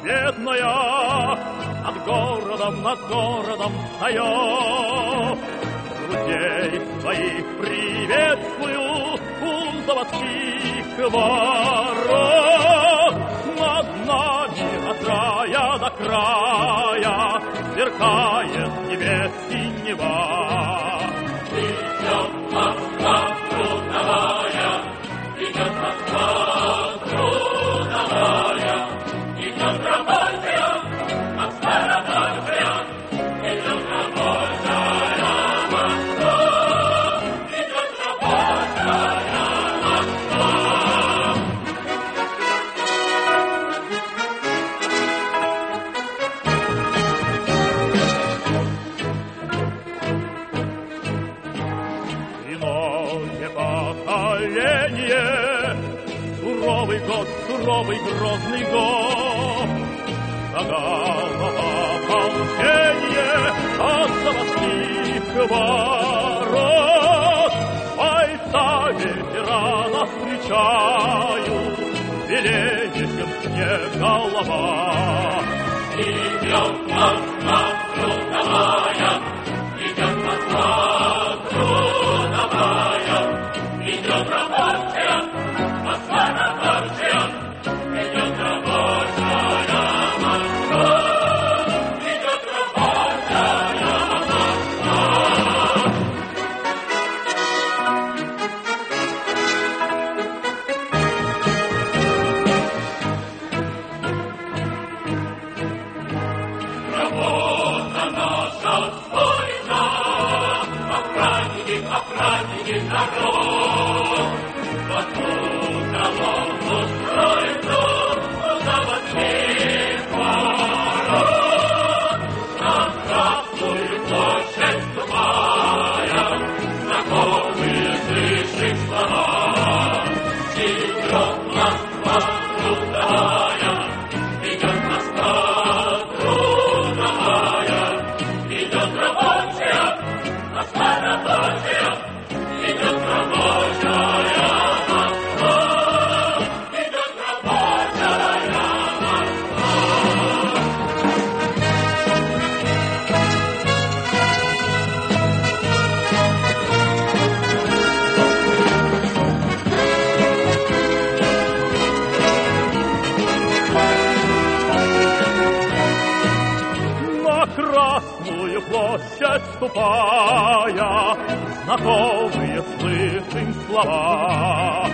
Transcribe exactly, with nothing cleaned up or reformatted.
бедная, над городом, над городом встает. Друзей своих приветствую у заводских ворот. Над нами от края до края сверкает небес синева. Идет Москва трудовая, идет Москва трудовая, идет рабочая, Москва рабочая, идет рабочая Москва, идет рабочая Москва. Иное поколение, суровый год, суровый грозный год, шагало ополчение от заводских ворот. Бойца ветерана встречают, белее, чем снег голова. Идет Москва трудовая, идет Москва трудовая, идет рабочая, Москва рабочая, идет рабочая Москва, идет рабочая Москва. Работа наша спорена, охранники, охранники народ. Вокруг колонн устроится у заводских ворот. На Красную площадь ступая, знакомые слышишь слова. Идет Москва трудовая, идет Москва трудовая, идет рабочая, Москва рабочая, идет рабочая Москва, идет рабочая Москва. На Красную площадь ступая, знакомые слышим слова.